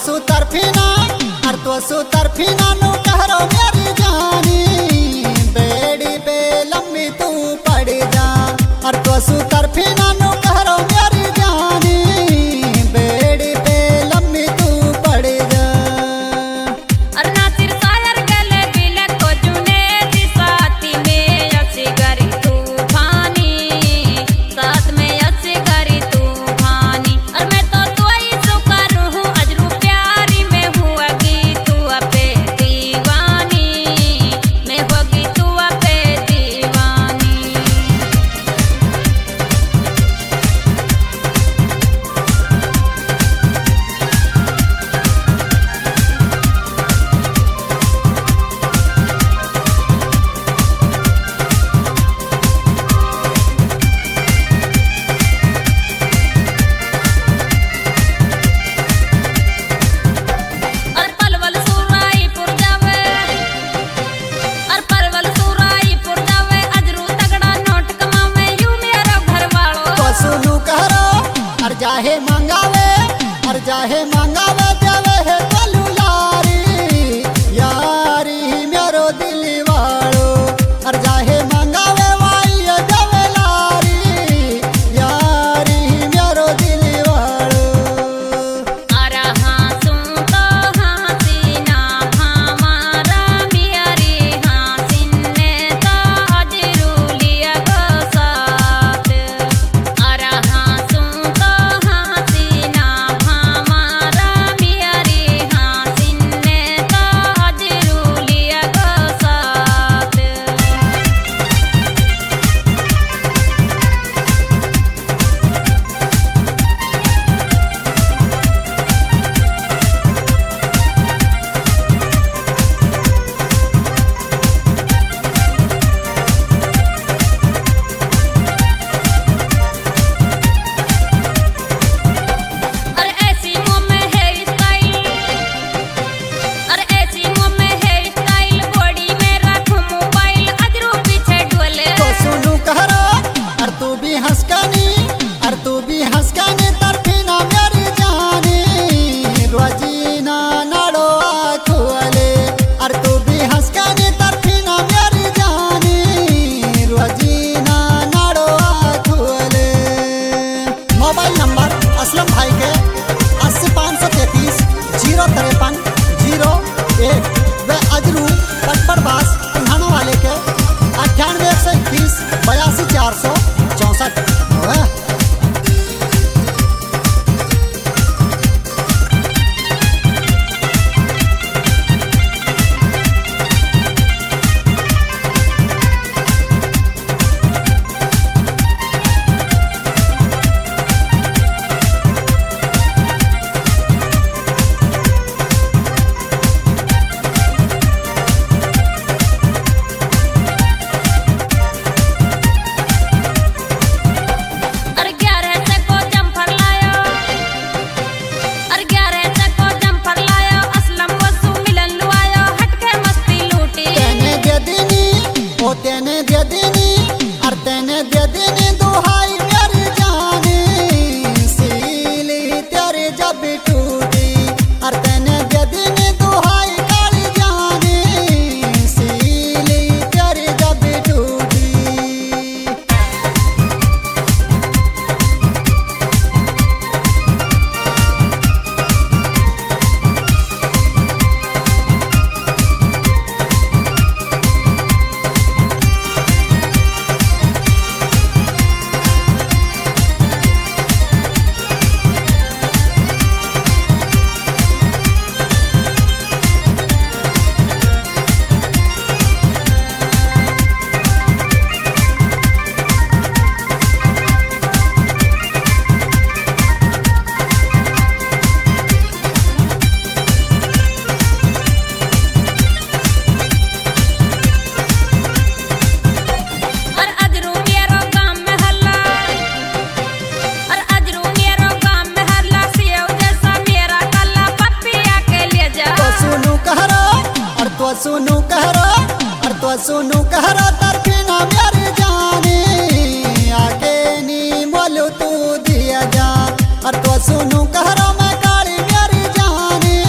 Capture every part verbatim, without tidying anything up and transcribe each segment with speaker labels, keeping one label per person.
Speaker 1: सु तरफीना अर तो सु तरफीना नु कहरो मेरी जानी बेड़ी पे लम्बी तू पड़ जा अर तो सु तरफीना नु कहरो मेरी जानी बेड़ी पे लम्बी तू पड़ जा।
Speaker 2: अर नासिर शायर गले बिले को जुने दी साथी में ऐसी करी तू भानी साथ में ऐसी करी तू भानी और मैं तो तू ही सुकर हूँ अजरू प्यारी में हुआगी तू अपे दीवानी मैं होगी तू अपे दीवानी। अर पलवल सुराई पुर जावे अर पलवल सुराई पुर जावे अजरू तगड़ा नोट कमावे यू मेरा घर वालो
Speaker 1: तो सुनु कहरो अर जाहे मंगावे अर जाहे मंगावे देवे है कलू यारी यारी मेरो दिल वालो अर जाहे मंगावे वाई ये देवे लारी यारी मेरो दिल वालो।
Speaker 2: अर हाँसू तो हसीना हमारा मियारी हसीन ने तो अजरू लिया गो साथ अर हाँसू तो हसीना हमारा मियारी हसीन ने तो अजरू लिया गो साथ। अरे ऐसी मुँह में हेयर स्टाइल अरे ऐसी मुँह में हेयर स्टाइल बॉडी में रखूं मोबाइल अजरू पीछे डोले
Speaker 1: तो सुनु कहरो अर तू भी हंसकानी अर तू भी हंसकानी तरफीना मेरी जानी रोजीना नाड़ो आँखोले अर तू भी हंसकानी तरफीना मेरी जानी रोजीना नाड़ो आँखोले। मोबाइल नंबर असलम भाई के अस्सी पाँच सौ तैतीस जीरो तिरपन जीरो एक व अजरू पटपड़बास पिंघाना वाले के अट्ठानवे एक सौ इक्कीस बयासी चार सौ चौंसठ।
Speaker 2: अर ग्यारह से को जम्फर लायो अर ग्यारह से को जम्फर लायो असलम वसु मिलन लुआयो हटके मस्ती लूटी
Speaker 1: तेने दे दीनी ओ तेने दे दीनी अर तेने दे दीनी दुहाई मेरी जानी सीली तेरी जब टूटी अर तेने दे दीनी दुहाई काली जानी सीली तेरी जब टूटी।
Speaker 2: अर अजरू मेरो गाम में हल्ला अर अजरू मेरो गाम में हल्ला सेव जैसा मेरा कल्ला पपिया के ले जा
Speaker 1: तो सुनु कहरो और तो सुनु कहरो और तो सुनु कहरो तरफीना मेरी जानी आगे नी बोलू तू दिया जा और तो सुनु कहरो मैं काली मेरी जानी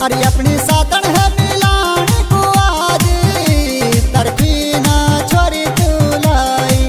Speaker 1: अरे अपनी सातन है मिलान को आज तरफी ना छोरी तू लाई।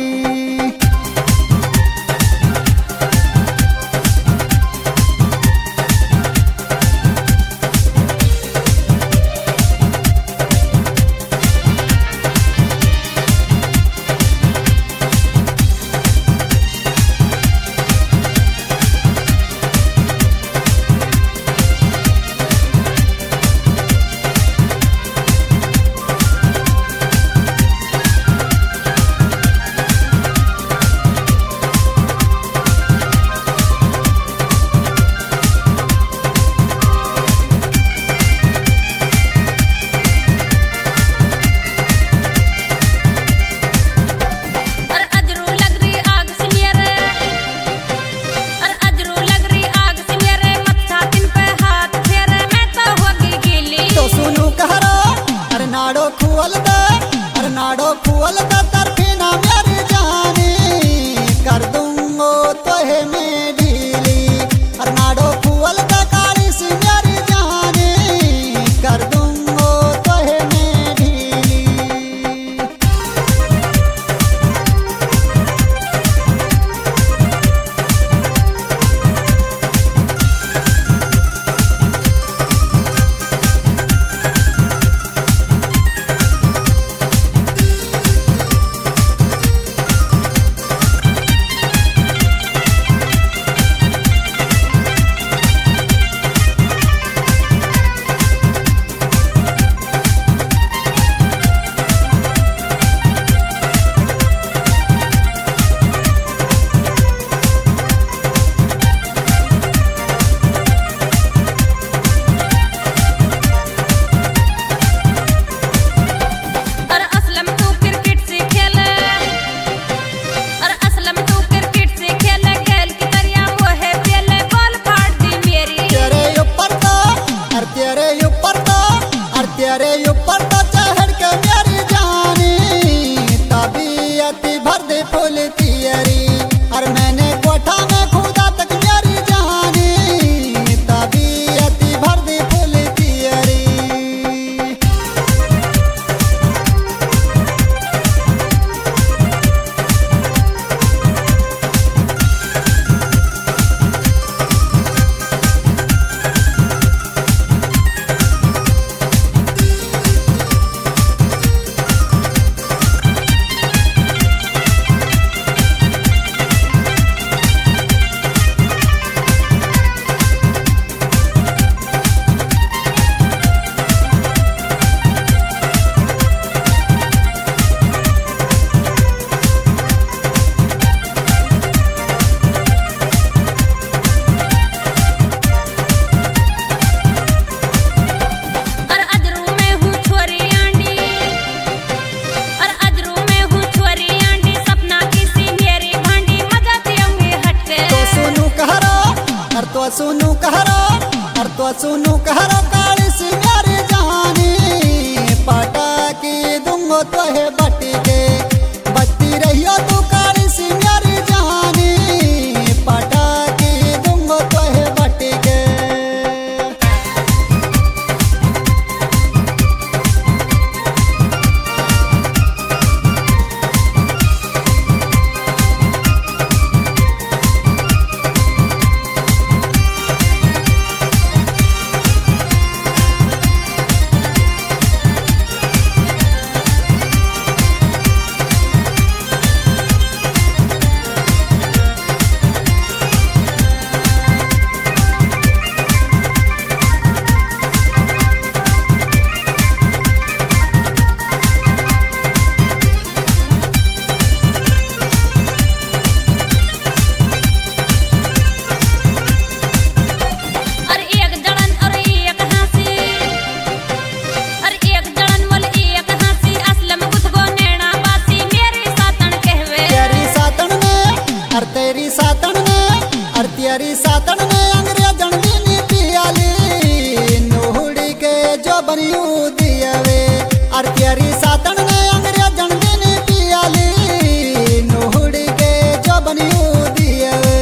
Speaker 1: सुनु कहरो और तो सुनु कहरो काली सिंगारी जानी पाटा की दूंगो तो है बटी के बत्ती रहियो तू काली सिंगारी जानी पाटा की दूंगो तो है बटी के। तेरी सातन ने और तेरी सातन ने अंग्रेजन दी पियाली नोहड़ी के जो बनियो दियावे और तेरी सातन ने अंग्रेजन दी पियाली नोहड़ी के जो बनियो दियावे।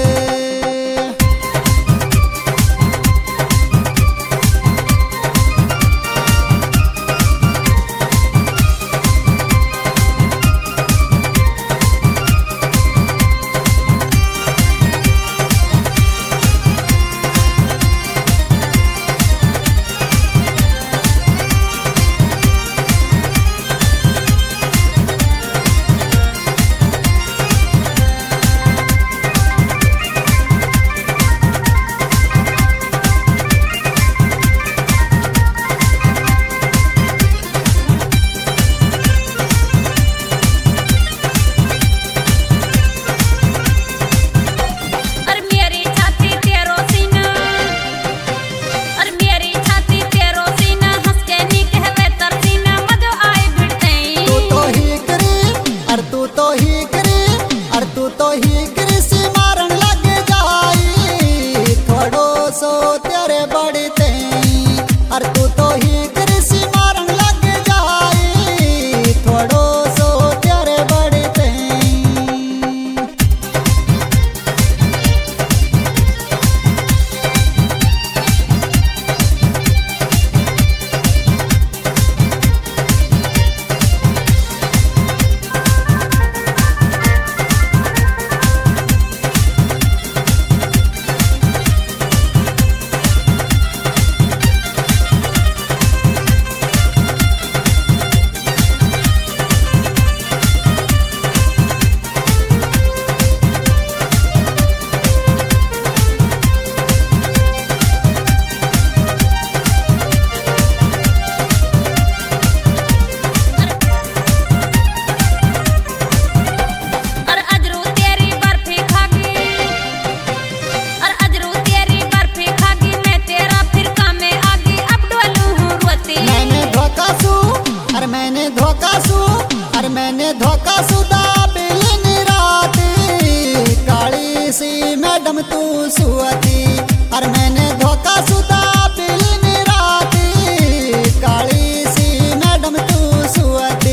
Speaker 1: मैडम तू सुअती और मैंने धोखा सुता बिली राती काली सी मैडम तू सुअती।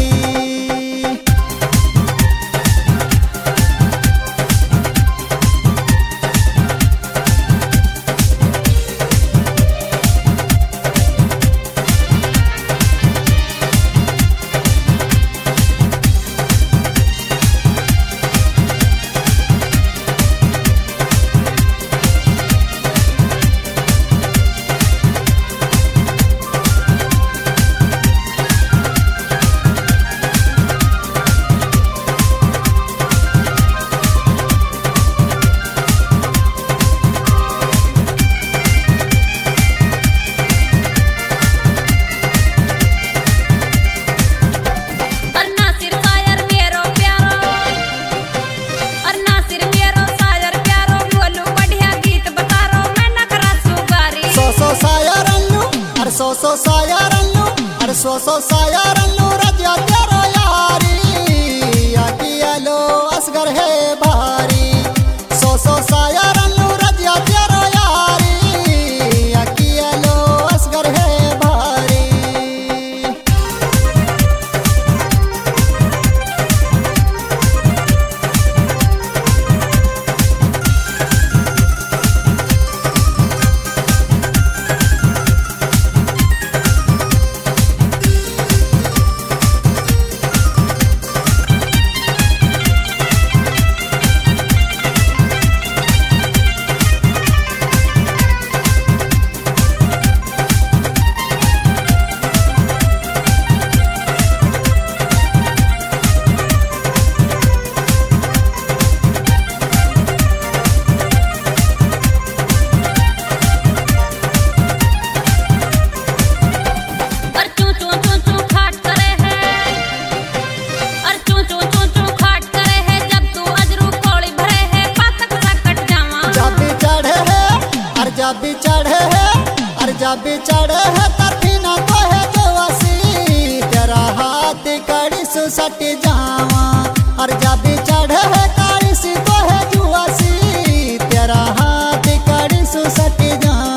Speaker 1: सो सो सायारल्लू अरे सो सो सायारल्लू रजिया तेरो यारी अकियालो असगर है भारी। सो सो सायारल्लू रजिया तेरो यारी अकियालो असगर है भारी। जब भी चढ़े है और जब भी चढ़े है तफीना तो है जोसी तेरा हाथ कड़ी सुसट जावा और जब भी चढ़े है कड़ी सी तो है जुआसी तेरा हाथ कड़ी सुसट जावा।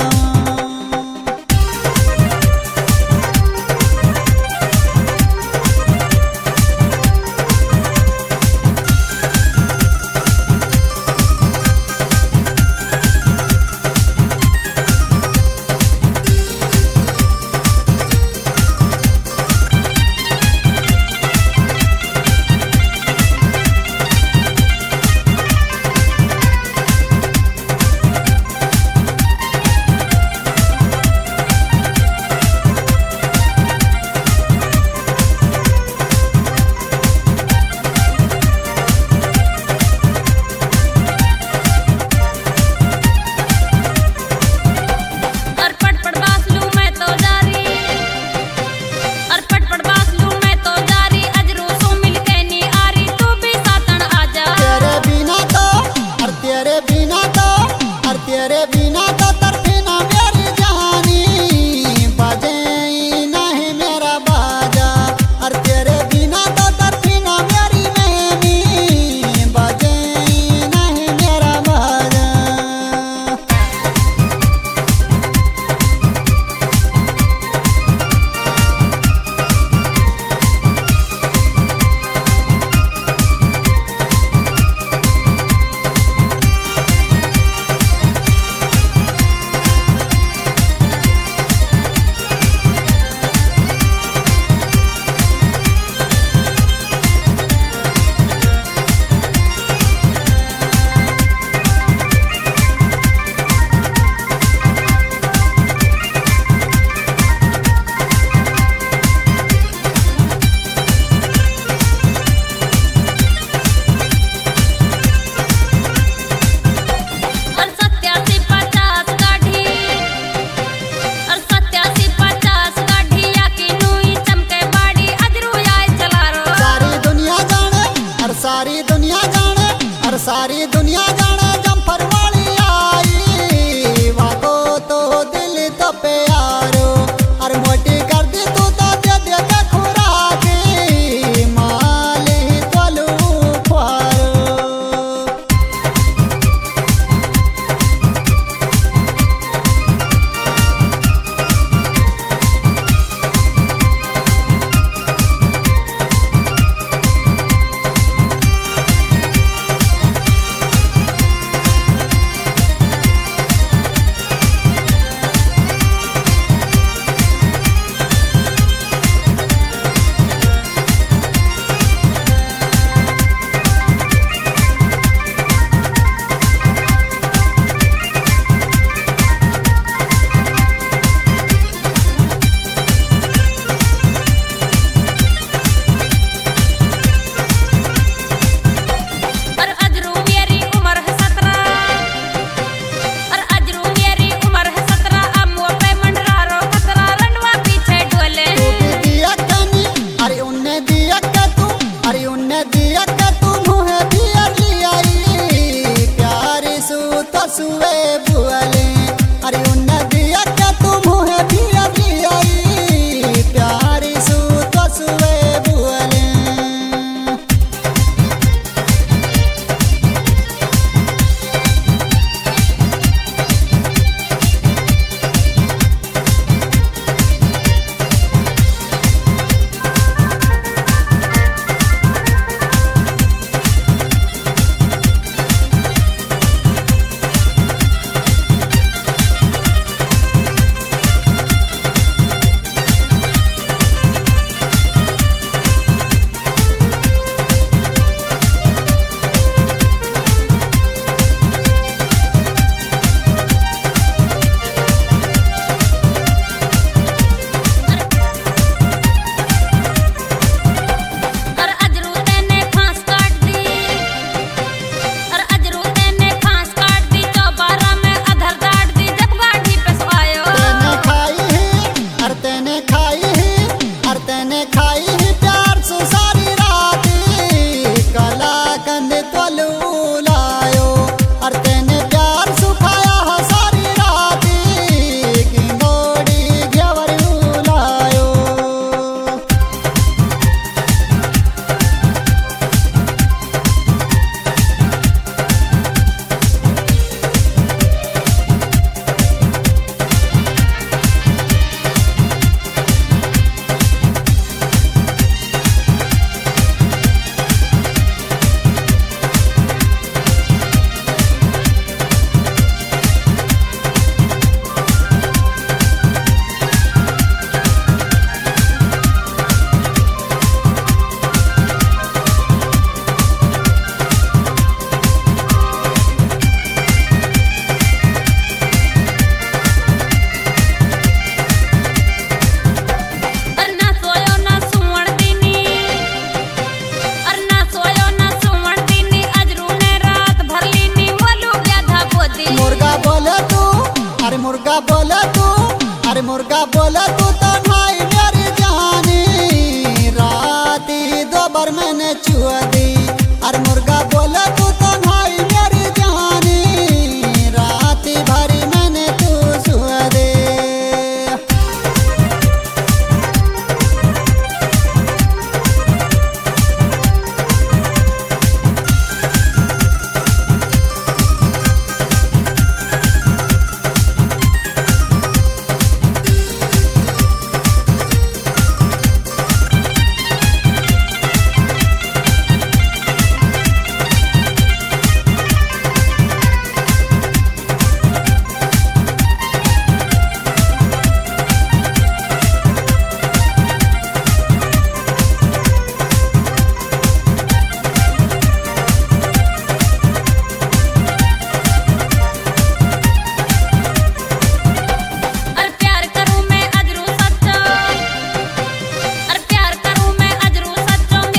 Speaker 1: मुर्गा बोला तू तो भाई मेरी जानी राती दोबर मैंने छुआ दी अरे मुर्गा बोला तू तो भाई मेरी जानी राती भरी मैंने तू छुआ दे।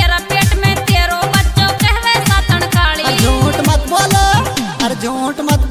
Speaker 1: झूठ मत